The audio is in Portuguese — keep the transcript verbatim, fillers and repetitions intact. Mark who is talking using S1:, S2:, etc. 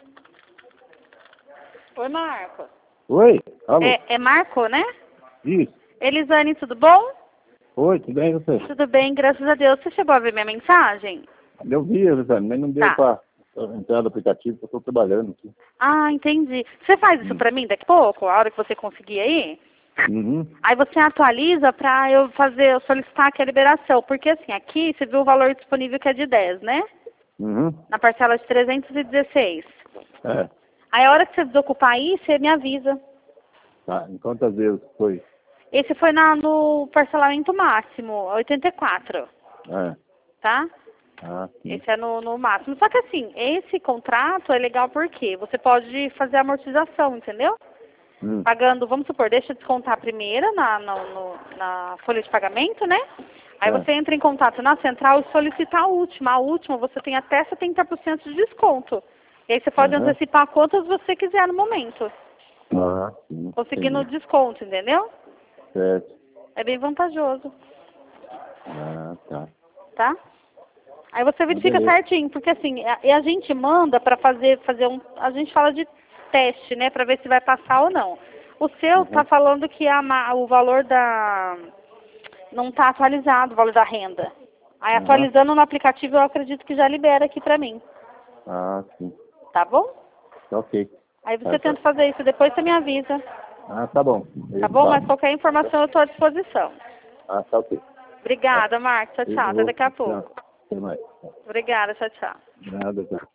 S1: Oi, Marco.
S2: Oi, alô?
S1: É, é Marco, né?
S2: Isso.
S1: Elisane, tudo bom?
S2: Oi, tudo bem você?
S1: Tudo bem, graças a Deus. Você chegou a ver minha mensagem?
S2: Eu vi, Elisane, mas não deu
S1: Tá.
S2: pra entrar no aplicativo, porque eu estou trabalhando aqui.
S1: Ah, entendi. Você faz isso
S2: Hum.
S1: pra mim daqui a pouco, a hora que você conseguir aí?
S2: Uhum.
S1: Aí você atualiza pra eu fazer, eu solicitar aqui a liberação. Porque assim, aqui você viu o valor disponível que é de dez, né?
S2: Uhum.
S1: Na parcela de trezentos e dezesseis.
S2: É.
S1: Aí a hora que você desocupar aí, você me avisa.
S2: Tá. Em quantas vezes foi?
S1: Esse foi na, no parcelamento máximo, oitenta e quatro,
S2: É.
S1: tá?
S2: Ah, sim.
S1: Esse é no, no máximo. Só que assim, esse contrato é legal porque você pode fazer amortização, entendeu?
S2: Hum.
S1: Pagando, vamos supor, deixa eu descontar a primeira na, no, no, na folha de pagamento, né? Aí
S2: É.
S1: você entra em contato na central e solicita a última. A última você tem até setenta por cento de desconto. E aí você pode
S2: Uhum.
S1: antecipar quantas você quiser no momento.
S2: Ah, sim.
S1: Conseguindo o
S2: Entendi.
S1: desconto, entendeu?
S2: Certo.
S1: É bem vantajoso,
S2: Ah, tá.
S1: tá? Aí você
S2: Ah,
S1: verifica
S2: beleza.
S1: certinho, porque assim, a, e a gente manda para fazer, fazer um, a gente fala de teste, né, para ver se vai passar ou não. O seu tá
S2: Uhum.
S1: falando que a, ma- o valor da, não tá atualizado, o valor da renda. Aí
S2: Uhum.
S1: atualizando no aplicativo eu acredito que já libera aqui para mim,
S2: Ah, sim.
S1: tá bom?
S2: Tá ok.
S1: Aí
S2: Tá,
S1: você
S2: tá.
S1: tenta fazer isso, depois você me avisa,
S2: Ah, tá bom.
S1: tá
S2: Eu
S1: bom? Mas
S2: faço.
S1: qualquer informação eu estou à disposição.
S2: Ah, tá ok. Tá.
S1: Obrigada, Marcos. Tchau,
S2: Eu
S1: tchau. Até
S2: vou.
S1: daqui a
S2: Tchau.
S1: pouco.
S2: Até mais.
S1: Obrigada, tchau, tchau.
S2: Nada, tchau.